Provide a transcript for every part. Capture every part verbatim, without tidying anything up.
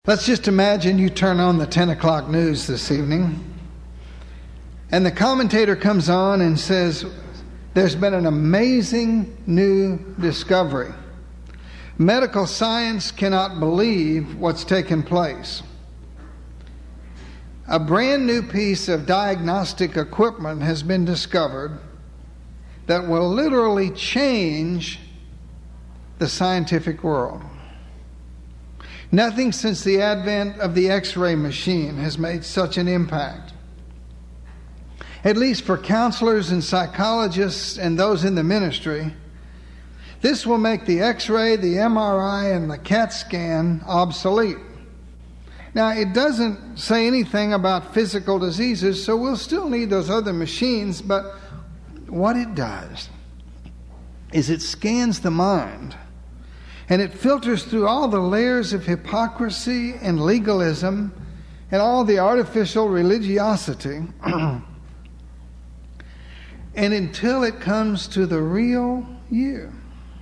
Let's just imagine you turn on the ten o'clock news this evening, and the commentator comes on and says, there's been an amazing new discovery. Medical science cannot believe what's taken place. A brand new piece of diagnostic equipment has been discovered that will literally change the scientific world. Nothing since the advent of the X-ray machine has made such an impact. At least for counselors and psychologists and those in the ministry, this will make the X-ray, the M R I, and the CAT scan obsolete. Now, it doesn't say anything about physical diseases, so we'll still need those other machines, but what it does is it scans the mind, and it filters through all the layers of hypocrisy and legalism and all the artificial religiosity and until it comes to the real you.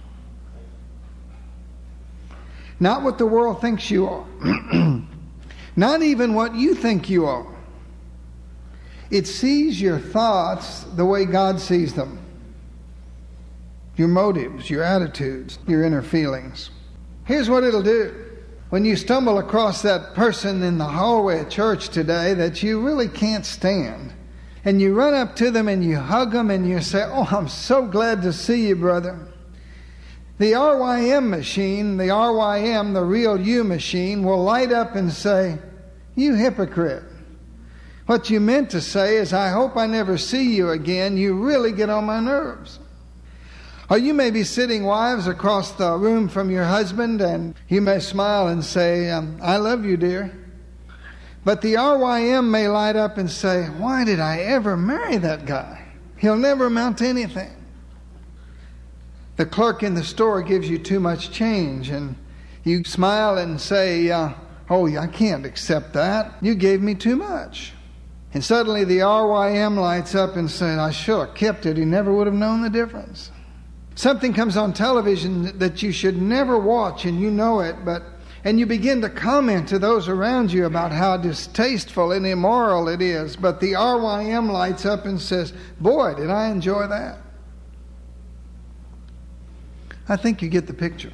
Not what the world thinks you are. Not even what you think you are. It sees your thoughts the way God sees them. Your motives, your attitudes, your inner feelings. Here's what it'll do. When you stumble across that person in the hallway at church today that you really can't stand, and you run up to them and you hug them and you say, "Oh, I'm so glad to see you, brother." The R Y M machine, the R Y M, the real you machine, will light up and say, "You hypocrite. What you meant to say is, I hope I never see you again. You really get on my nerves." Or you may be sitting, wives, across the room from your husband, and you may smile and say, um, "I love you, dear." But the R Y M may light up and say, "Why did I ever marry that guy? He'll never amount to anything." The clerk in the store gives you too much change, and you smile and say, uh, "Oh, I can't accept that. You gave me too much." And suddenly the R Y M lights up and says, "I should have kept it. He never would have known the difference." Something comes on television that you should never watch, and you know it, but and you begin to comment to those around you about how distasteful and immoral it is. But the R Y M lights up and says, "Boy, did I enjoy that." I think you get the picture.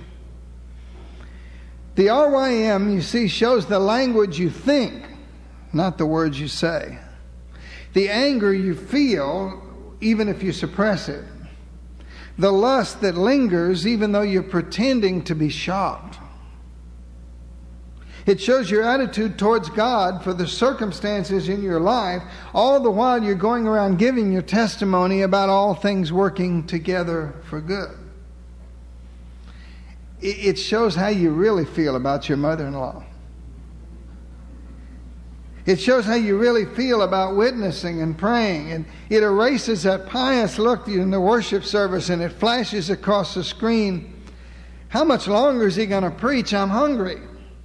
The R Y M, you see, shows the language you think, not the words you say. The anger you feel, even if you suppress it. The lust that lingers, even though you're pretending to be shocked. It shows your attitude towards God for the circumstances in your life, all the while you're going around giving your testimony about all things working together for good. It shows how you really feel about your mother-in-law. It shows how you really feel about witnessing and praying. And it erases that pious look in the worship service, and it flashes across the screen. How much longer is he going to preach? I'm hungry.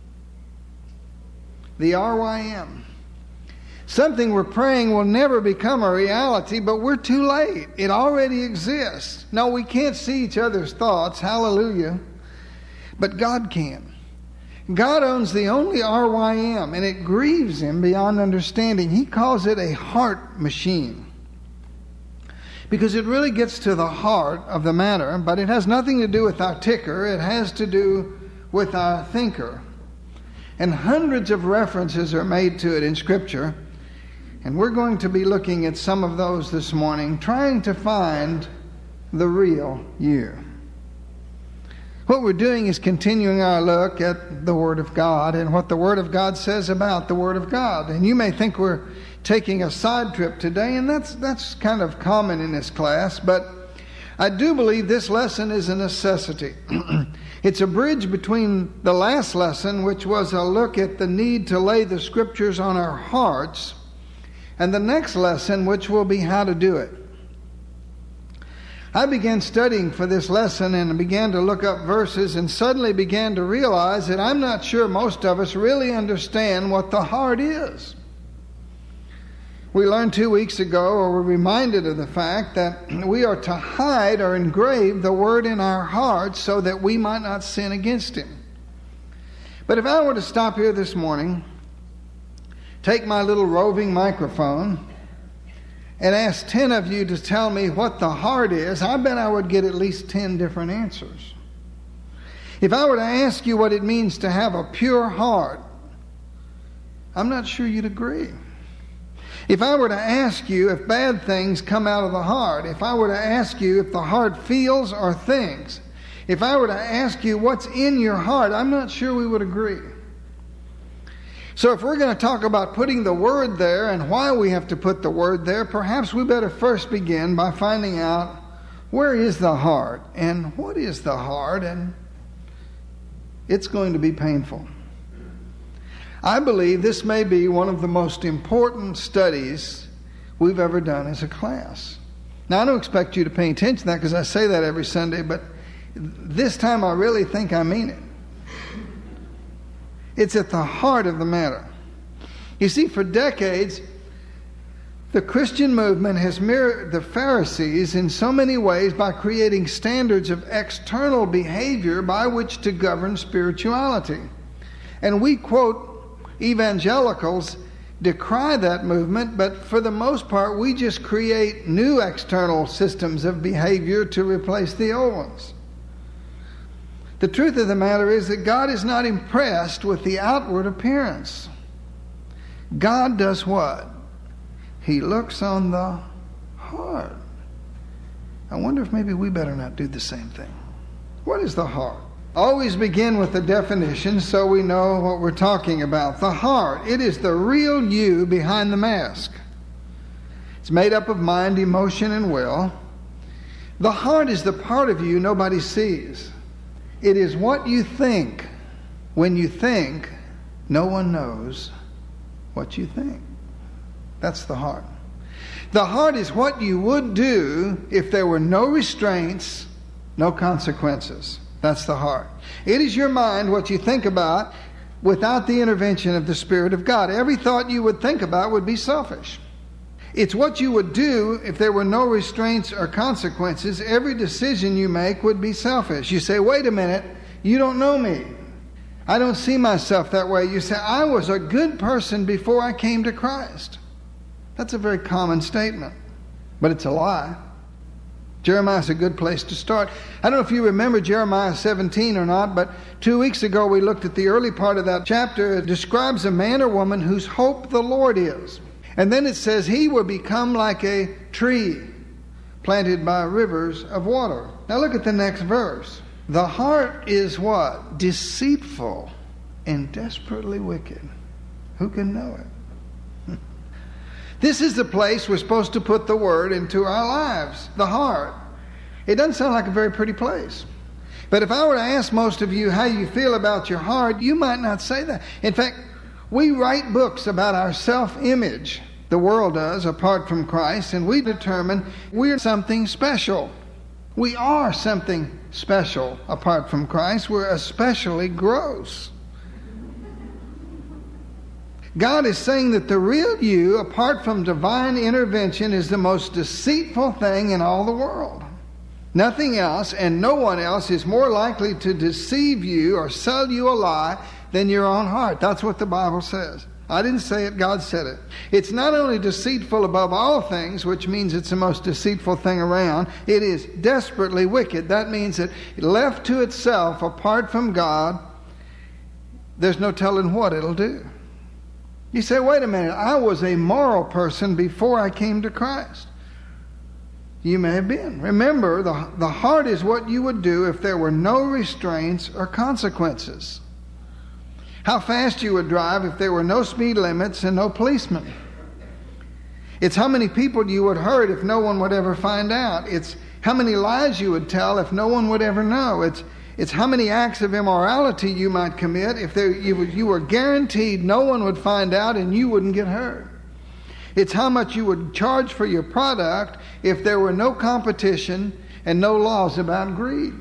The R Y M. Something we're praying will never become a reality, but we're too late. It already exists. No, we can't see each other's thoughts. Hallelujah. But God can. God owns the only R Y M, and it grieves him beyond understanding. He calls it a heart machine because it really gets to the heart of the matter, but it has nothing to do with our ticker. It has to do with our thinker. And hundreds of references are made to it in Scripture, and we're going to be looking at some of those this morning, trying to find the real you. What we're doing is continuing our look at the Word of God and what the Word of God says about the Word of God. And you may think we're taking a side trip today, and that's that's kind of common in this class, but I do believe this lesson is a necessity. It's a bridge between the last lesson, which was a look at the need to lay the Scriptures on our hearts, and the next lesson, which will be how to do it. I began studying for this lesson and began to look up verses and suddenly began to realize that I'm not sure most of us really understand what the heart is. We learned two weeks ago, or were reminded of the fact that we are to hide or engrave the Word in our hearts so that we might not sin against Him. But if I were to stop here this morning, take my little roving microphone, and ask ten of you to tell me what the heart is, I bet I would get at least ten different answers. If I were to ask you what it means to have a pure heart, I'm not sure you'd agree. If I were to ask you if bad things come out of the heart, if I were to ask you if the heart feels or thinks, if I were to ask you what's in your heart, I'm not sure we would agree. So if we're going to talk about putting the word there and why we have to put the word there, perhaps we better first begin by finding out where is the heart and what is the heart, and it's going to be painful. I believe this may be one of the most important studies we've ever done as a class. Now, I don't expect you to pay attention to that because I say that every Sunday, but this time I really think I mean it. It's at the heart of the matter. You see, for decades, the Christian movement has mirrored the Pharisees in so many ways by creating standards of external behavior by which to govern spirituality. And we, quote, evangelicals decry that movement, but for the most part, we just create new external systems of behavior to replace the old ones. The truth of the matter is that God is not impressed with the outward appearance. God does what? He looks on the heart. I wonder if maybe we better not do the same thing. What is the heart? Always begin with the definition so we know what we're talking about. The heart, it is the real you behind the mask. It's made up of mind, emotion, and will. The heart is the part of you nobody sees. It is what you think. When you think, no one knows what you think. That's the heart. The heart is what you would do if there were no restraints, no consequences. That's the heart. It is your mind, what you think about, without the intervention of the Spirit of God. Every thought you would think about would be selfish. It's what you would do if there were no restraints or consequences. Every decision you make would be selfish. You say, wait a minute, you don't know me. I don't see myself that way. You say, I was a good person before I came to Christ. That's a very common statement, but it's a lie. Jeremiah's a good place to start. I don't know if you remember Jeremiah seventeen or not, but two weeks ago we looked at the early part of that chapter. It describes a man or woman whose hope the Lord is. And then it says he will become like a tree planted by rivers of water. Now look at the next verse. The heart is what? Deceitful and desperately wicked. Who can know it? This is the place we're supposed to put the word into our lives, the heart. It doesn't sound like a very pretty place. But if I were to ask most of you how you feel about your heart, you might not say that. In fact, we write books about our self-image. The world does, apart from Christ, and we determine we're something special. We are something special apart from Christ. We're especially gross. God is saying that the real you, apart from divine intervention, is the most deceitful thing in all the world. Nothing else and no one else is more likely to deceive you or sell you a lie than your own heart. That's what the Bible says. I didn't say it, God said it. It's not only deceitful above all things, which means it's the most deceitful thing around, it is desperately wicked. That means that left to itself, apart from God, there's no telling what it'll do. You say, wait a minute, I was a moral person before I came to Christ. You may have been. Remember, the, the heart is what you would do if there were no restraints or consequences. How fast you would drive if there were no speed limits and no policemen. It's how many people you would hurt if no one would ever find out. It's how many lies you would tell if no one would ever know. It's It's how many acts of immorality you might commit if there, you, you were guaranteed no one would find out and you wouldn't get hurt. It's how much you would charge for your product if there were no competition and no laws about greed.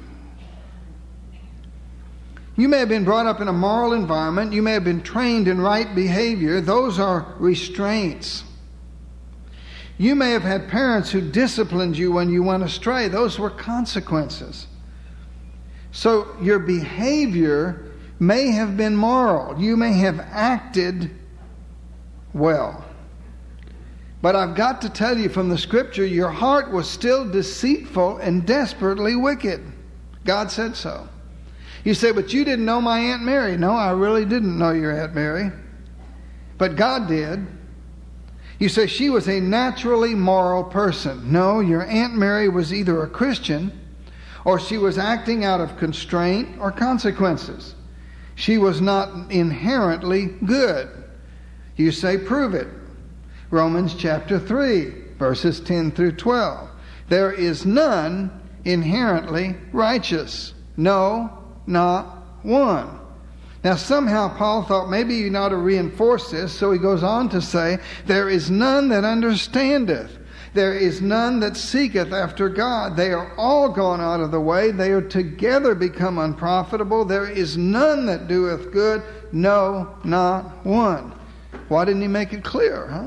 You may have been brought up in a moral environment. You may have been trained in right behavior. Those are restraints. You may have had parents who disciplined you when you went astray. Those were consequences. So your behavior may have been moral. You may have acted well. But I've got to tell you from the Scripture, your heart was still deceitful and desperately wicked. God said so. You say, but you didn't know my Aunt Mary. No, I really didn't know your Aunt Mary. But God did. You say she was a naturally moral person. No, your Aunt Mary was either a Christian or she was acting out of constraint or consequences. She was not inherently good. You say, prove it. Romans chapter three, verses ten through twelve. There is none inherently righteous. No, not one. Now somehow Paul thought maybe you ought to reinforce this, so he goes on to say, there is none that understandeth. There is none that seeketh after God. They are all gone out of the way. They are together become unprofitable. There is none that doeth good. No, not one. Why didn't he make it clear, huh?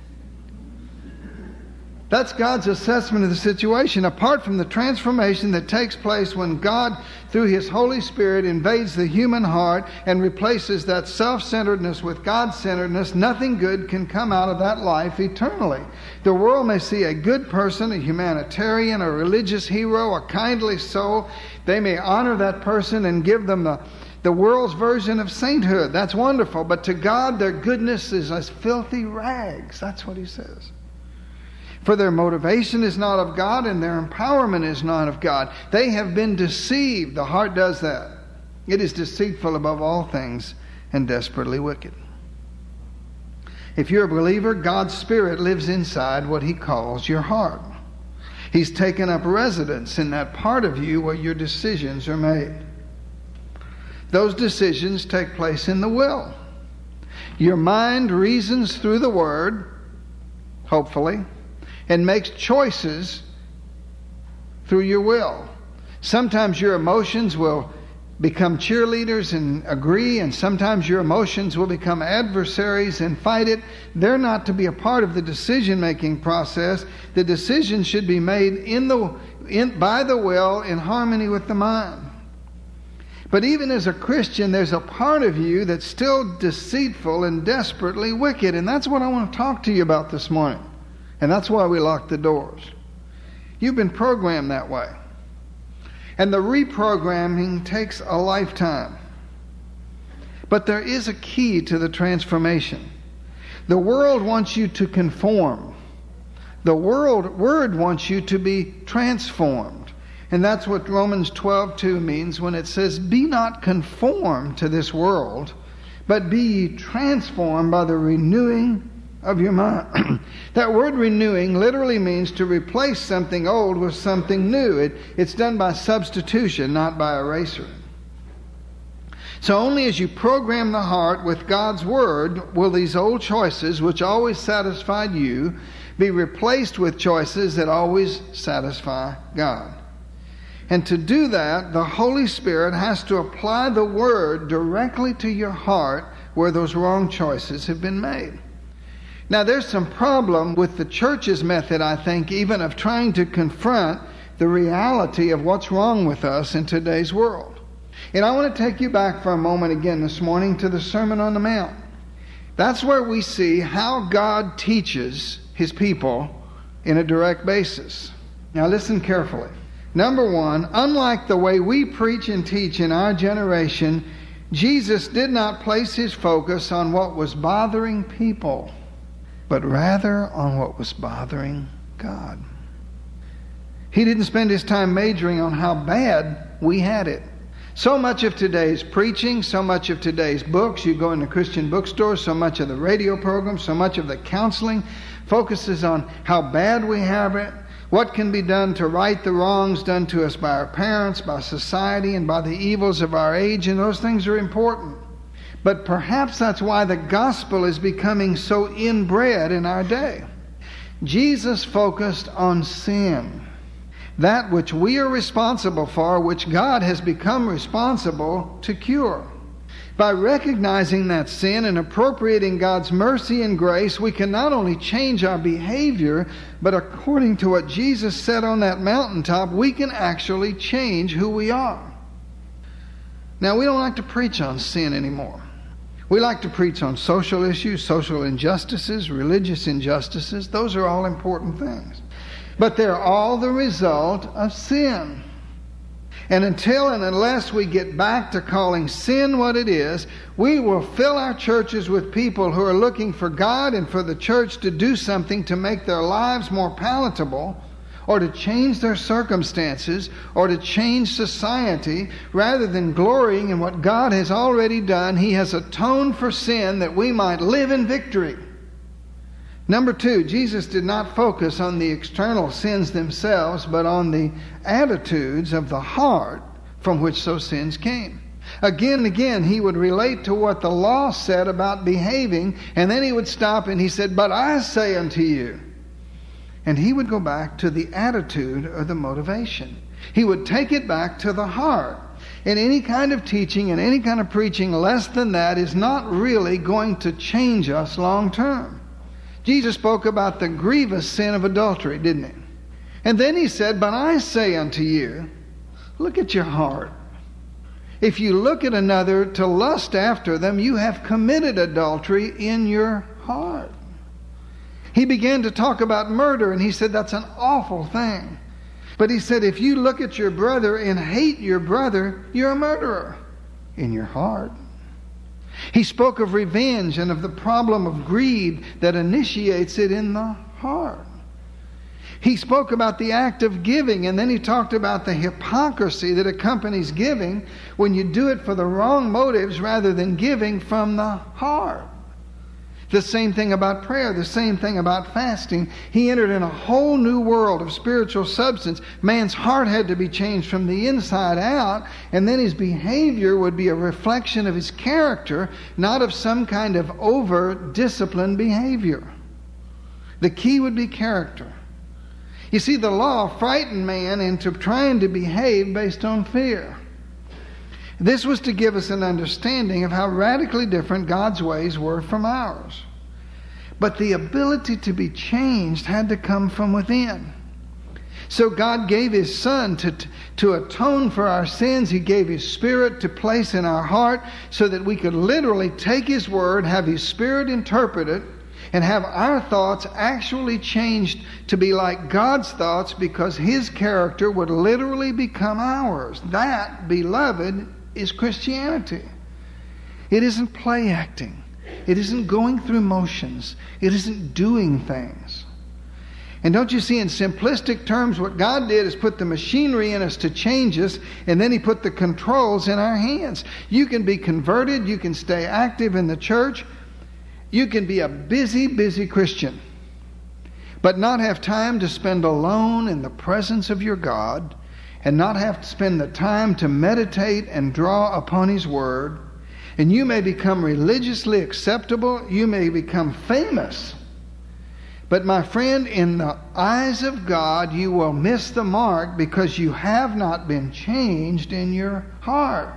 That's God's assessment of the situation, apart from the transformation that takes place when God, through His Holy Spirit, invades the human heart and replaces that self-centeredness with God-centeredness. Nothing good can come out of that life eternally. The world may see a good person, a humanitarian, a religious hero, a kindly soul. They may honor that person and give them the, the world's version of sainthood. That's wonderful. But to God, their goodness is as filthy rags. That's what He says. For their motivation is not of God, and their empowerment is not of God. They have been deceived. The heart does that. It is deceitful above all things and desperately wicked. If you're a believer, God's Spirit lives inside what He calls your heart. He's taken up residence in that part of you where your decisions are made. Those decisions take place in the will. Your mind reasons through the Word, hopefully, and makes choices through your will. Sometimes your emotions will become cheerleaders and agree, and sometimes your emotions will become adversaries and fight it. They're not to be a part of the decision-making process. The decision should be made in the in, by the will in harmony with the mind. But even as a Christian, there's a part of you that's still deceitful and desperately wicked, and that's what I want to talk to you about this morning. And that's why we lock the doors. You've been programmed that way. And the reprogramming takes a lifetime. But there is a key to the transformation. The world wants you to conform. The world word wants you to be transformed. And that's what Romans twelve two means when it says, be not conformed to this world, but be ye transformed by the renewing of your mind. That word renewing literally means to replace something old with something new. It, it's done by substitution, not by erasure. So only as you program the heart with God's Word will these old choices, which always satisfied you, be replaced with choices that always satisfy God. And to do that, the Holy Spirit has to apply the Word directly to your heart where those wrong choices have been made. Now, there's some problem with the church's method, I think, even of trying to confront the reality of what's wrong with us in today's world. And I want to take you back for a moment again this morning to the Sermon on the Mount. That's where we see how God teaches His people in a direct basis. Now, listen carefully. Number one, unlike the way we preach and teach in our generation, Jesus did not place His focus on what was bothering people, but rather on what was bothering God. He didn't spend His time majoring on how bad we had it. So much of today's preaching, so much of today's books, you go into Christian bookstores, so much of the radio programs, so much of the counseling focuses on how bad we have it, what can be done to right the wrongs done to us by our parents, by society, and by the evils of our age, and those things are important. But perhaps that's why the gospel is becoming so inbred in our day. Jesus focused on sin, that which we are responsible for, which God has become responsible to cure. By recognizing that sin and appropriating God's mercy and grace, we can not only change our behavior, but according to what Jesus said on that mountaintop, we can actually change who we are. Now, we don't like to preach on sin anymore. We like to preach on social issues, social injustices, religious injustices. Those are all important things. But they're all the result of sin. And until and unless we get back to calling sin what it is, we will fill our churches with people who are looking for God and for the church to do something to make their lives more palatable, or to change their circumstances, or to change society, rather than glorying in what God has already done. He has atoned for sin that we might live in victory. Number two, Jesus did not focus on the external sins themselves, but on the attitudes of the heart from which those sins came. Again and again, he would relate to what the law said about behaving, and then he would stop and he said, "But I say unto you." And he would go back to the attitude or the motivation. He would take it back to the heart. And any kind of teaching and any kind of preaching less than that is not really going to change us long term. Jesus spoke about the grievous sin of adultery, didn't he? And then he said, "But I say unto you," look at your heart. If you look at another to lust after them, you have committed adultery in your heart. He began to talk about murder, and he said that's an awful thing. But he said, if you look at your brother and hate your brother, you're a murderer in your heart. He spoke of revenge and of the problem of greed that initiates it in the heart. He spoke about the act of giving, and then he talked about the hypocrisy that accompanies giving when you do it for the wrong motives rather than giving from the heart. The same thing about prayer, the same thing about fasting. He entered in a whole new world of spiritual substance. Man's heart had to be changed from the inside out, and then his behavior would be a reflection of his character, not of some kind of over-disciplined behavior. The key would be character. You see, the law frightened man into trying to behave based on fear. This was to give us an understanding of how radically different God's ways were from ours. But the ability to be changed had to come from within. So God gave His Son to, to atone for our sins. He gave His Spirit to place in our heart so that we could literally take His Word, have His Spirit interpret it, and have our thoughts actually changed to be like God's thoughts, because His character would literally become ours. That, beloved, is Christianity. It isn't play acting. It isn't going through motions. It isn't doing things. And don't you see, in simplistic terms, what God did is put the machinery in us to change us, and then He put the controls in our hands. You can be converted. You can stay active in the church. You can be a busy, busy Christian, but not have time to spend alone in the presence of your God, and not have to spend the time to meditate and draw upon His Word. And you may become religiously acceptable. You may become famous. But my friend, in the eyes of God, you will miss the mark because you have not been changed in your heart.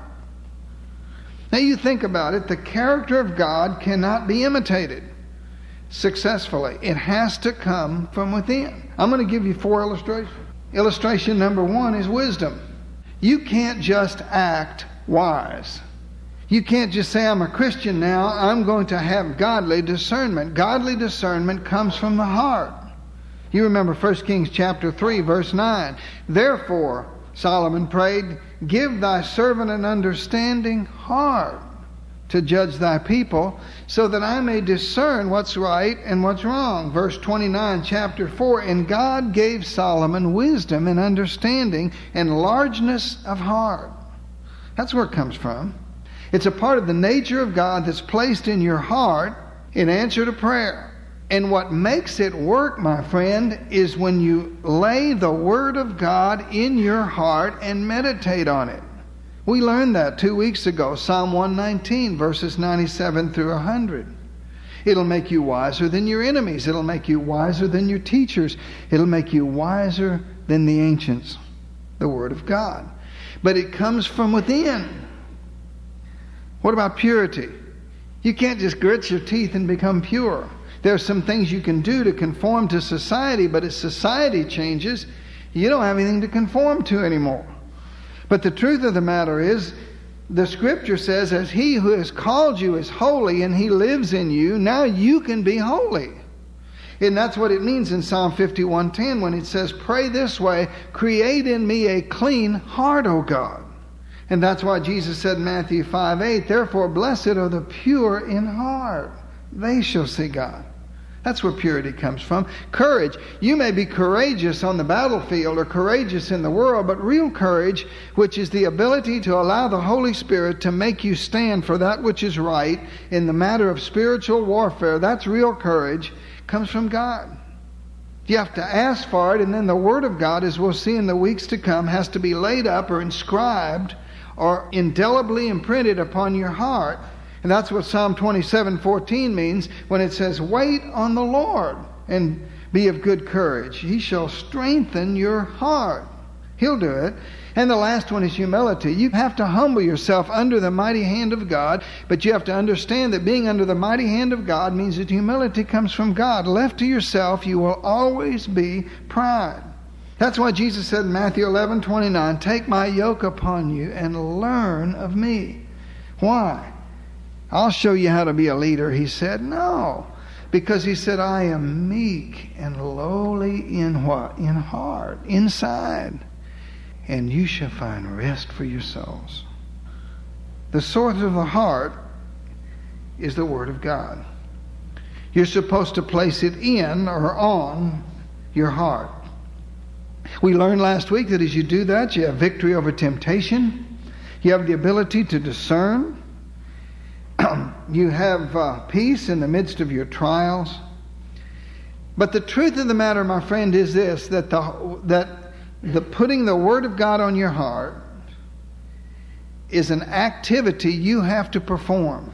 Now you think about it. The character of God cannot be imitated successfully. It has to come from within. I'm going to give you four illustrations. Illustration number one is wisdom. You can't just act wise. You can't just say, I'm a Christian now, I'm going to have godly discernment. Godly discernment comes from the heart. You remember First Kings chapter three, verse nine. Therefore, Solomon prayed, give thy servant an understanding heart to judge thy people, so that I may discern what's right and what's wrong. Verse twenty-nine, chapter four, and God gave Solomon wisdom and understanding and largeness of heart. That's where it comes from. It's a part of the nature of God that's placed in your heart in answer to prayer. And what makes it work, my friend, is when you lay the Word of God in your heart and meditate on it. We learned that two weeks ago, Psalm one nineteen, verses ninety-seven through one hundred. It'll make you wiser than your enemies. It'll make you wiser than your teachers. It'll make you wiser than the ancients, the Word of God. But it comes from within. What about purity? You can't just grit your teeth and become pure. There are some things you can do to conform to society, but as society changes, you don't have anything to conform to anymore. But the truth of the matter is, the scripture says, as he who has called you is holy and he lives in you, now you can be holy. And that's what it means in Psalm fifty-one ten when it says, pray this way, create in me a clean heart, O God. And that's why Jesus said in Matthew five eight, therefore blessed are the pure in heart, they shall see God. That's where purity comes from. Courage. You may be courageous on the battlefield or courageous in the world, but real courage, which is the ability to allow the Holy Spirit to make you stand for that which is right in the matter of spiritual warfare, that's real courage, comes from God. You have to ask for it, and then the Word of God, as we'll see in the weeks to come, has to be laid up or inscribed or indelibly imprinted upon your heart. And that's what Psalm twenty-seven fourteen means when it says, wait on the Lord and be of good courage. He shall strengthen your heart. He'll do it. And the last one is humility. You have to humble yourself under the mighty hand of God, but you have to understand that being under the mighty hand of God means that humility comes from God. Left to yourself, you will always be pride. That's why Jesus said in Matthew eleven twenty-nine, take my yoke upon you and learn of me. Why? I'll show you how to be a leader, he said. No, because he said, I am meek and lowly in what? In heart, inside. And you shall find rest for your souls. The source of the heart is the Word of God. You're supposed to place it in or on your heart. We learned last week that as you do that, you have victory over temptation. You have the ability to discern. You have uh, peace in the midst of your trials. But the truth of the matter, my friend, is this, that the that the putting the Word of God on your heart is an activity you have to perform.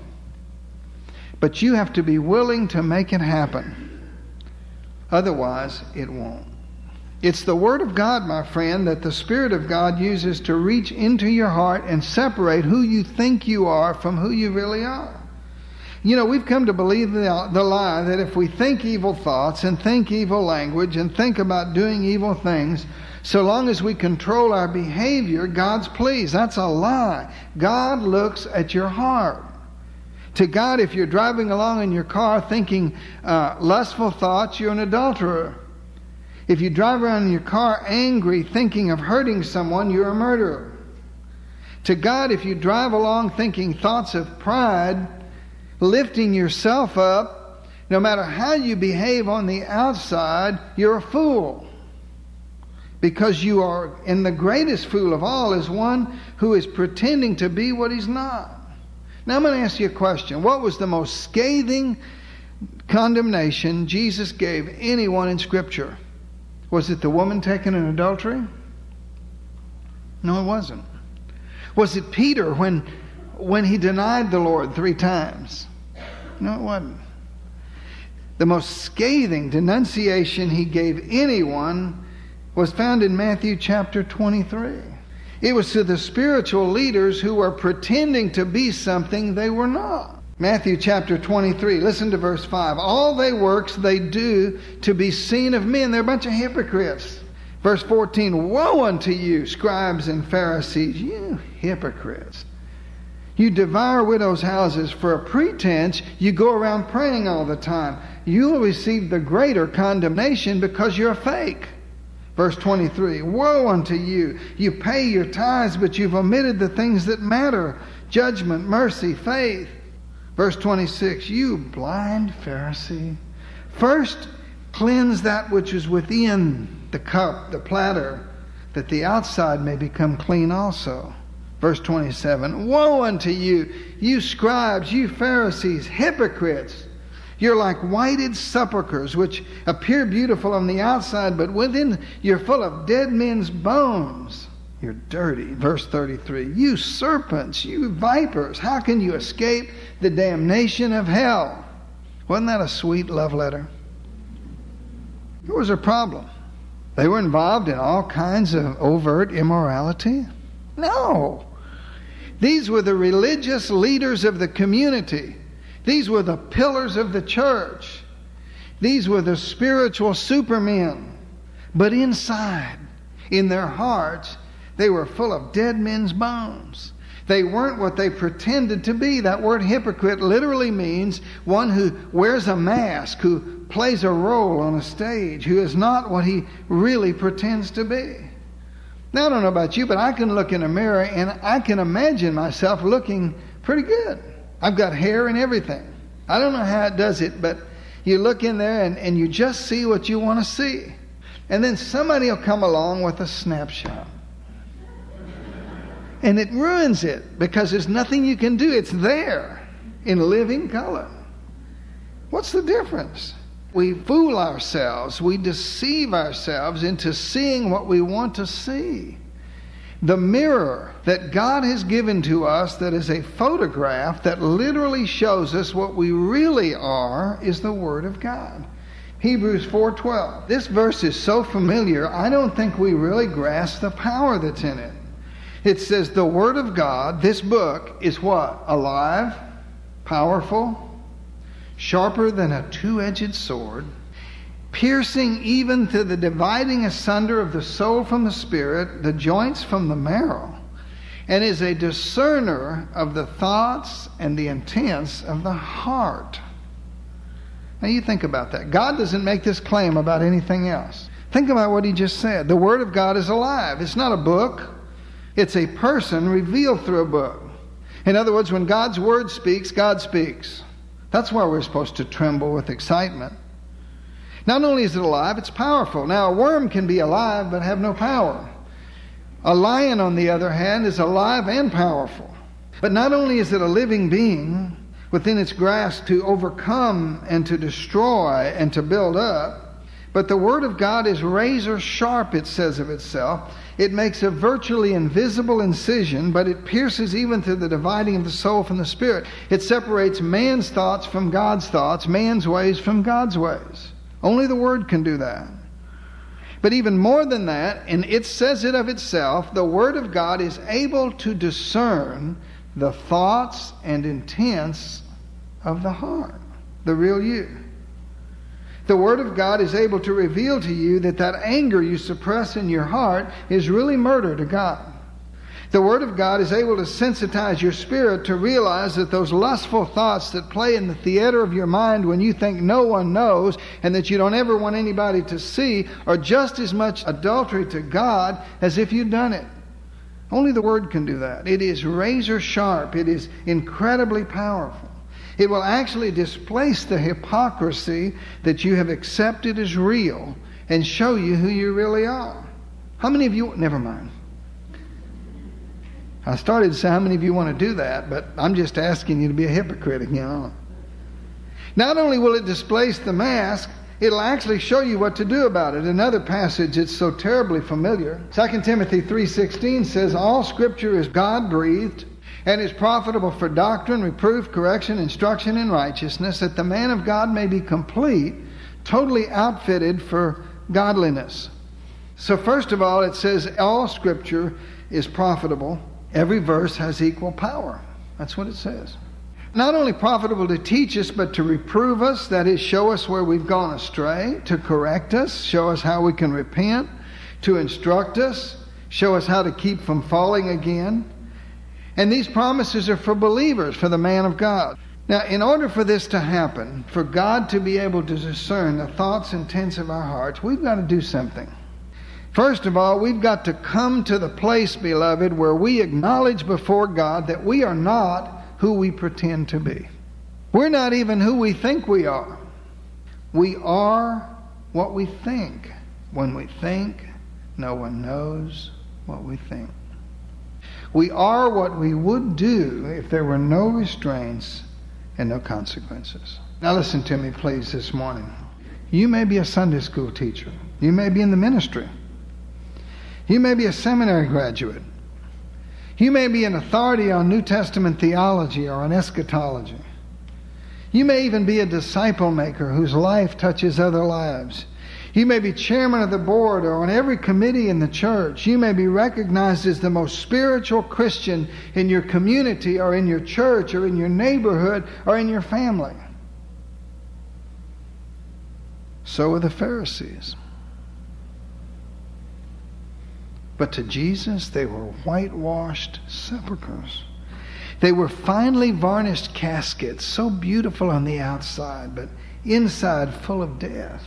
But you have to be willing to make it happen. Otherwise, it won't. It's the Word of God, my friend, that the Spirit of God uses to reach into your heart and separate who you think you are from who you really are. You know, we've come to believe the, the lie that if we think evil thoughts and think evil language and think about doing evil things, so long as we control our behavior, God's pleased. That's a lie. God looks at your heart. To God, if you're driving along in your car thinking uh, lustful thoughts, you're an adulterer. If you drive around in your car angry, thinking of hurting someone, you're a murderer. To God, if you drive along thinking thoughts of pride, lifting yourself up, no matter how you behave on the outside, you're a fool. Because you are, and the greatest fool of all is one who is pretending to be what he's not. Now I'm going to ask you a question. What was the most scathing condemnation Jesus gave anyone in Scripture? Was it the woman taken in adultery? No, it wasn't. Was it Peter when, when he denied the Lord three times? No, it wasn't. The most scathing denunciation he gave anyone was found in Matthew chapter twenty-three. It was to the spiritual leaders who were pretending to be something they were not. Matthew chapter twenty-three, listen to verse five. All they works they do to be seen of men. They're a bunch of hypocrites. Verse fourteen, woe unto you, scribes and Pharisees, you hypocrites. You devour widows' houses for a pretense. You go around praying all the time. You will receive the greater condemnation because you're fake. Verse twenty-three, woe unto you. You pay your tithes, but you've omitted the things that matter. Judgment, mercy, faith. Verse twenty-six, you blind Pharisee. First cleanse that which is within the cup, the platter, that the outside may become clean also. Verse twenty-seven, woe unto you, you scribes, you Pharisees, hypocrites. You're like whited sepulchres, which appear beautiful on the outside, but within you're full of dead men's bones. You're dirty. Verse thirty-three, you serpents, you vipers, how can you escape the damnation of hell? Wasn't that a sweet love letter? What was their problem? They were involved in all kinds of overt immorality? No. These were the religious leaders of the community. These were the pillars of the church. These were the spiritual supermen. But inside, in their hearts, they were full of dead men's bones. They weren't what they pretended to be. That word hypocrite literally means one who wears a mask, who plays a role on a stage, who is not what he really pretends to be. Now, I don't know about you, but I can look in a mirror and I can imagine myself looking pretty good. I've got hair and everything. I don't know how it does it, but you look in there and, and you just see what you want to see. And then somebody will come along with a snapshot. And it ruins it because there's nothing you can do. It's there in living color. What's the difference? We fool ourselves. We deceive ourselves into seeing what we want to see. The mirror that God has given to us, that is a photograph that literally shows us what we really are, is the Word of God. Hebrews four twelve. This verse is so familiar, I don't think we really grasp the power that's in it. It says the Word of God, this book, is what? Alive, powerful, sharper than a two-edged sword, piercing even to the dividing asunder of the soul from the spirit, the joints from the marrow, and is a discerner of the thoughts and the intents of the heart. Now you think about that. God doesn't make this claim about anything else. Think about what he just said. The Word of God is alive. It's not a book. It's a person revealed through a book. In other words, when God's Word speaks, God speaks. That's why we're supposed to tremble with excitement. Not only is it alive, it's powerful. Now, a worm can be alive but have no power. A lion, on the other hand, is alive and powerful. But not only is it a living being within its grasp to overcome and to destroy and to build up, but the Word of God is razor sharp, it says of itself. It makes a virtually invisible incision, but it pierces even to the dividing of the soul from the spirit. It separates man's thoughts from God's thoughts, man's ways from God's ways. Only the Word can do that. But even more than that, and it says it of itself, the Word of God is able to discern the thoughts and intents of the heart, the real you. The Word of God is able to reveal to you that that anger you suppress in your heart is really murder to God. The Word of God is able to sensitize your spirit to realize that those lustful thoughts that play in the theater of your mind when you think no one knows and that you don't ever want anybody to see are just as much adultery to God as if you'd done it. Only the Word can do that. It is razor sharp. It is incredibly powerful. It will actually displace the hypocrisy that you have accepted as real and show you who you really are. How many of you... Never mind. I started to say how many of you want to do that, but I'm just asking you to be a hypocrite again. Not only will it displace the mask, it'll actually show you what to do about it. Another passage that's so terribly familiar, Second Timothy three sixteen says, all Scripture is God-breathed and is profitable for doctrine, reproof, correction, instruction in righteousness, that the man of God may be complete, totally outfitted for godliness. So first of all, it says all Scripture is profitable. Every verse has equal power. That's what it says. Not only profitable to teach us, but to reprove us, that is, show us where we've gone astray, to correct us, show us how we can repent, to instruct us, show us how to keep from falling again. And these promises are for believers, for the man of God. Now, in order for this to happen, for God to be able to discern the thoughts and intents of our hearts, we've got to do something. First of all, we've got to come to the place, beloved, where we acknowledge before God that we are not who we pretend to be. We're not even who we think we are. We are what we think. When we think, no one knows what we think. We are what we would do if there were no restraints and no consequences. Now listen to me, please, this morning. You may be a Sunday school teacher. You may be in the ministry. You may be a seminary graduate. You may be an authority on New Testament theology or on eschatology. You may even be a disciple maker whose life touches other lives. You may be chairman of the board or on every committee in the church. You may be recognized as the most spiritual Christian in your community or in your church or in your neighborhood or in your family. So were the Pharisees. But to Jesus, they were whitewashed sepulchres. They were finely varnished caskets, so beautiful on the outside, but inside full of death.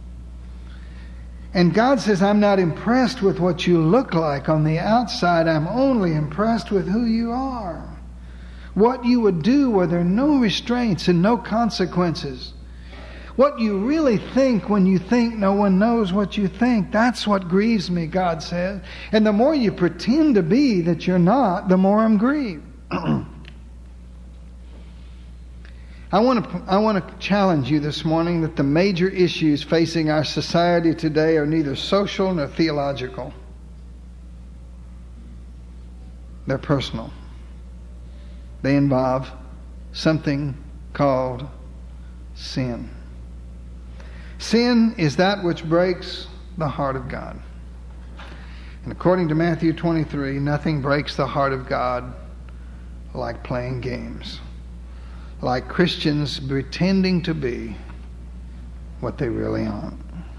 And God says, I'm not impressed with what you look like on the outside. I'm only impressed with who you are. What you would do where there are no restraints and no consequences. What you really think when you think no one knows what you think. That's what grieves me, God says. And the more you pretend to be that you're not, the more I'm grieved. I want to I want to challenge you this morning that the major issues facing our society today are neither social nor theological. They're personal. They involve something called sin. Sin is that which breaks the heart of God. And according to Matthew twenty-three, nothing breaks the heart of God like playing games. Like Christians pretending to be what they really aren't.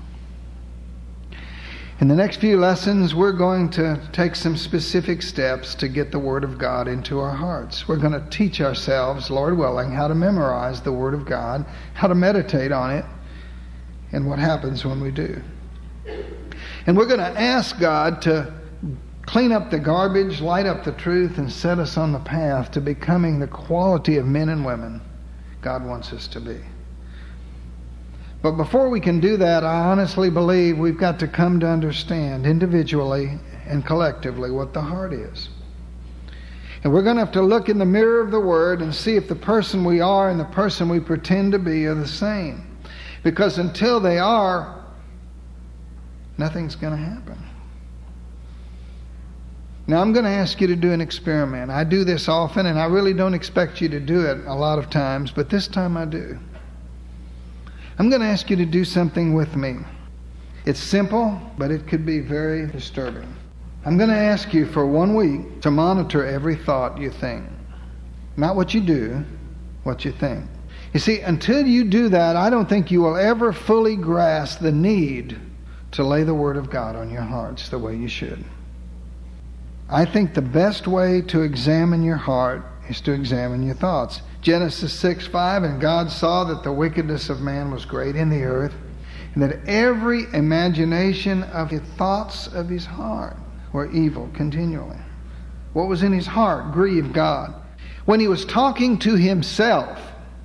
In the next few lessons, we're going to take some specific steps to get the Word of God into our hearts. We're going to teach ourselves, Lord willing, how to memorize the Word of God, how to meditate on it, and what happens when we do. And we're going to ask God to clean up the garbage, light up the truth, and set us on the path to becoming the quality of men and women God wants us to be. But before we can do that, I honestly believe we've got to come to understand individually and collectively what the heart is. And we're going to have to look in the mirror of the Word and see if the person we are and the person we pretend to be are the same. Because until they are, nothing's going to happen. Now, I'm going to ask you to do an experiment. I do this often, and I really don't expect you to do it a lot of times, but this time I do. I'm going to ask you to do something with me. It's simple, but it could be very disturbing. I'm going to ask you for one week to monitor every thought you think. Not what you do, what you think. You see, until you do that, I don't think you will ever fully grasp the need to lay the Word of God on your hearts the way you should. I think the best way to examine your heart is to examine your thoughts. Genesis six five, and God saw that the wickedness of man was great in the earth, and that every imagination of the thoughts of his heart were evil continually. What was in his heart grieved God. When he was talking to himself,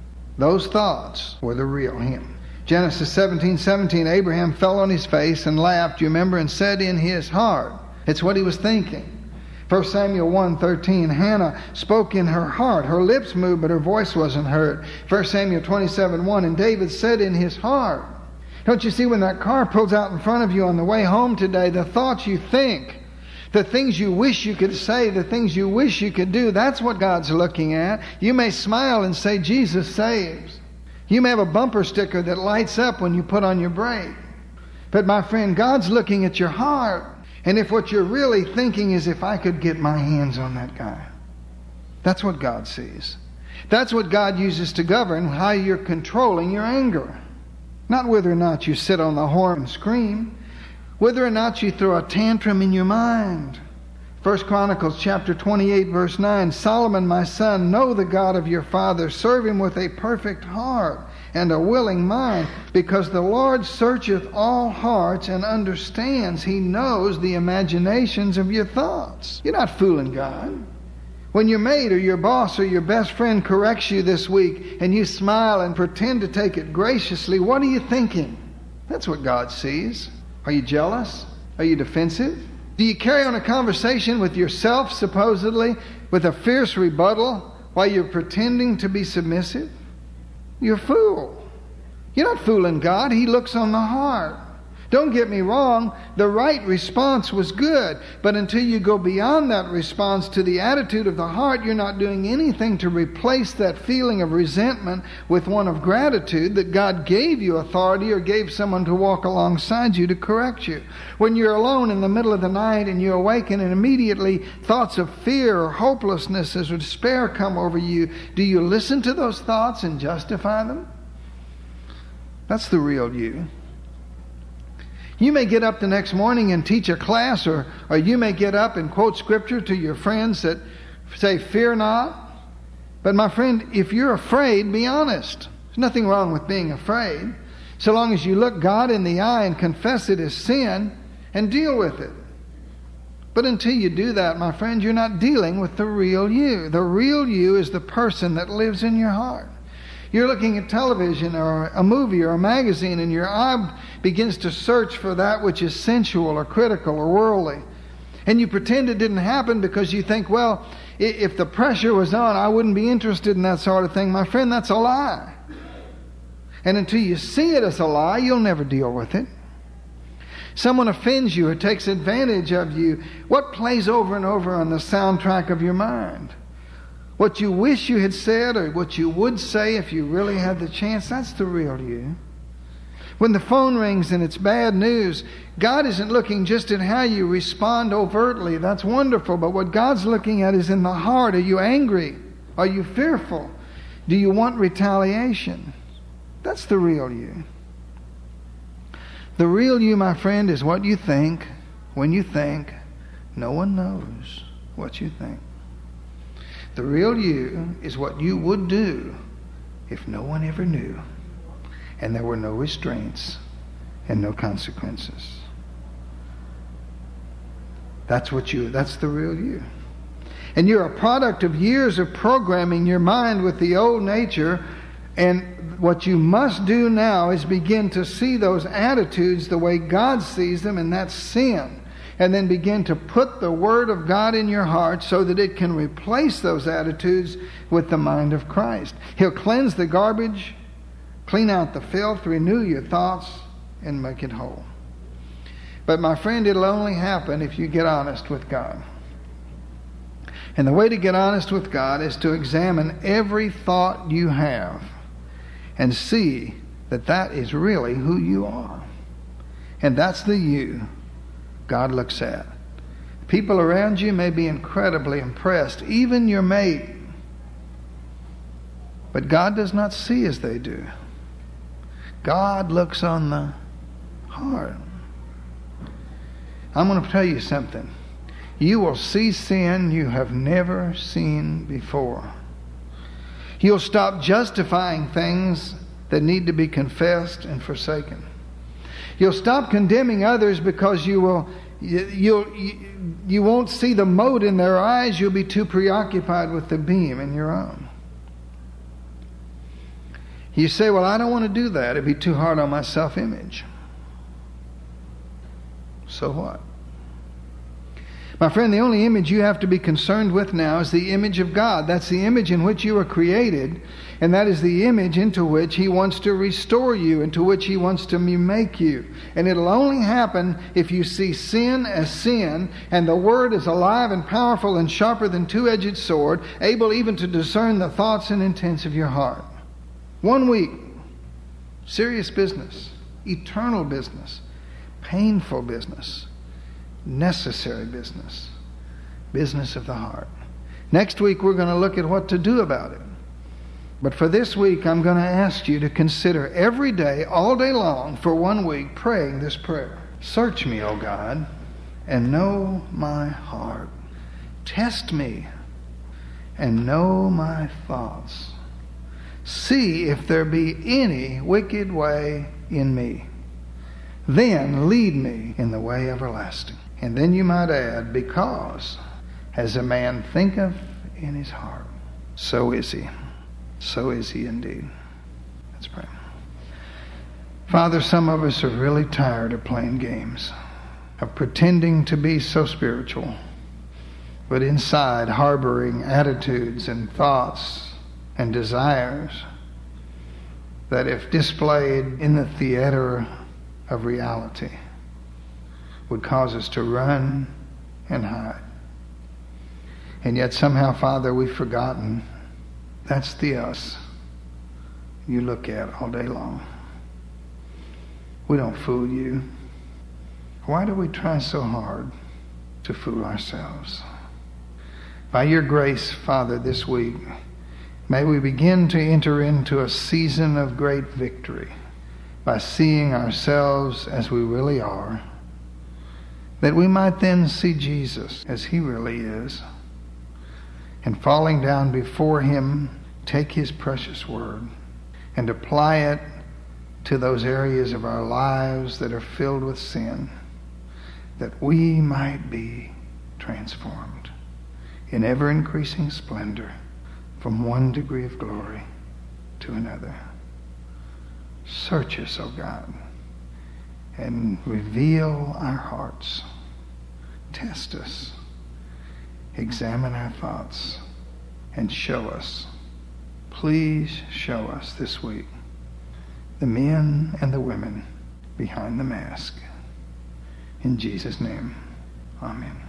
those thoughts were the real him. Genesis seventeen seventeen, Abraham fell on his face and laughed, you remember, and said in his heart. It's what he was thinking. First Samuel one thirteen, Hannah spoke in her heart. Her lips moved, but her voice wasn't heard. First Samuel twenty-seven one, and David said in his heart. Don't you see, when that car pulls out in front of you on the way home today, the thoughts you think, the things you wish you could say, the things you wish you could do, that's what God's looking at. You may smile and say, Jesus saves. You may have a bumper sticker that lights up when you put on your brake. But my friend, God's looking at your heart. And if what you're really thinking is, if I could get my hands on that guy, that's what God sees. That's what God uses to govern how you're controlling your anger. Not whether or not you sit on the horn and scream, whether or not you throw a tantrum in your mind. First Chronicles chapter twenty-eight verse nine, Solomon my son, know the God of your father, serve him with a perfect heart and a willing mind, because the Lord searcheth all hearts and understands. He knows the imaginations of your thoughts. You're not fooling God. When your mate or your boss or your best friend corrects you this week and you smile and pretend to take it graciously, what are you thinking? That's what God sees. Are you jealous? Are you defensive? Do you carry on a conversation with yourself, supposedly, with a fierce rebuttal while you're pretending to be submissive? You're a fool. You're not fooling God. He looks on the heart. Don't get me wrong, the right response was good, but until you go beyond that response to the attitude of the heart, you're not doing anything to replace that feeling of resentment with one of gratitude that God gave you authority or gave someone to walk alongside you to correct you. When you're alone in the middle of the night and you awaken and immediately thoughts of fear or hopelessness or despair come over you, do you listen to those thoughts and justify them? That's the real you. You may get up the next morning and teach a class, or, or you may get up and quote scripture to your friends that say, fear not, But my friend, if you're afraid, be honest. There's nothing wrong with being afraid, so long as you look God in the eye and confess it as sin and deal with it. But until you do that, my friend, you're not dealing with the real you. The real you is the person that lives in your heart. You're looking at television or a movie or a magazine, and your eye begins to search for that which is sensual or critical or worldly. And you pretend it didn't happen because you think, well, if the pressure was on, I wouldn't be interested in that sort of thing. My friend, that's a lie. And until you see it as a lie, you'll never deal with it. Someone offends you or takes advantage of you. What plays over and over on the soundtrack of your mind? What you wish you had said or what you would say if you really had the chance, that's the real you. When the phone rings and it's bad news, God isn't looking just at how you respond overtly. That's wonderful. But what God's looking at is in the heart. Are you angry? Are you fearful? Do you want retaliation? That's the real you. The real you, my friend, is what you think when you think. No one knows what you think. The real you is what you would do if no one ever knew and there were no restraints and no consequences. That's what you, that's the real you. And you're a product of years of programming your mind with the old nature, and what you must do now is begin to see those attitudes the way God sees them, and that's sin. And then begin to put the Word of God in your heart so that it can replace those attitudes with the mind of Christ. He'll cleanse the garbage, clean out the filth, renew your thoughts, and make it whole. But my friend, it'll only happen if you get honest with God. And the way to get honest with God is to examine every thought you have and see that that is really who you are. And that's the you God looks at. People around you may be incredibly impressed, even your mate. But God does not see as they do. God looks on the heart. I'm going to tell you something. You will see sin you have never seen before. You'll stop justifying things that need to be confessed and forsaken. You'll stop condemning others because you will you, you'll, you, you won't see the mote in their eyes. You'll be too preoccupied with the beam in your own. You say, well, I don't want to do that. It'd be too hard on my self-image. So what? My friend, the only image you have to be concerned with now is the image of God. That's the image in which you were created, and that is the image into which He wants to restore you, into which He wants to make you. And it'll only happen if you see sin as sin, and the Word is alive and powerful and sharper than two-edged sword, able even to discern the thoughts and intents of your heart. One week, serious business, eternal business, painful business, necessary business, business of the heart. Next week we're going to look at what to do about it. But for this week I'm going to ask you to consider every day, all day long, for one week, praying this prayer. Search me, O God, and know my heart. Test me and know my thoughts. See if there be any wicked way in me. Then lead me in the way everlasting. And then you might add, because as a man thinketh in his heart, so is he. So is he indeed. Let's pray. Father, some of us are really tired of playing games, of pretending to be so spiritual, but inside harboring attitudes and thoughts and desires that, if displayed in the theater of reality, would cause us to run and hide. And yet somehow, Father, we've forgotten that's the us you look at all day long. We don't fool you. Why do we try so hard to fool ourselves? By your grace, Father, this week, may we begin to enter into a season of great victory by seeing ourselves as we really are, that we might then see Jesus as He really is, and falling down before him, take his precious word and apply it to those areas of our lives that are filled with sin, that we might be transformed in ever-increasing splendor from one degree of glory to another. Search us, O God, and reveal our hearts. Test us. Examine our thoughts and show us. Please show us this week the men and the women behind the mask. In Jesus' name, amen.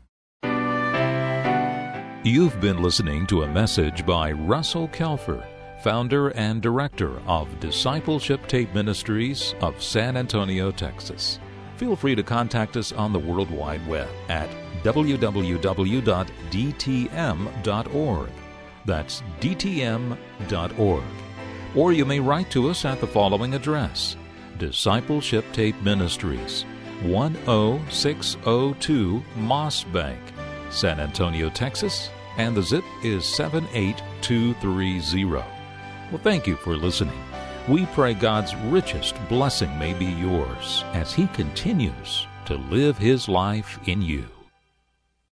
You've been listening to a message by Russell Kelfer, founder and director of Discipleship Tape Ministries of San Antonio, Texas. Feel free to contact us on the World Wide Web at w w w dot d t m dot org. That's d t m dot org. Or you may write to us at the following address: Discipleship Tape Ministries, one oh six oh two Moss Bank, San Antonio, Texas, and the zip is seven eight two three zero. Well, thank you for listening. We pray God's richest blessing may be yours as He continues to live His life in you.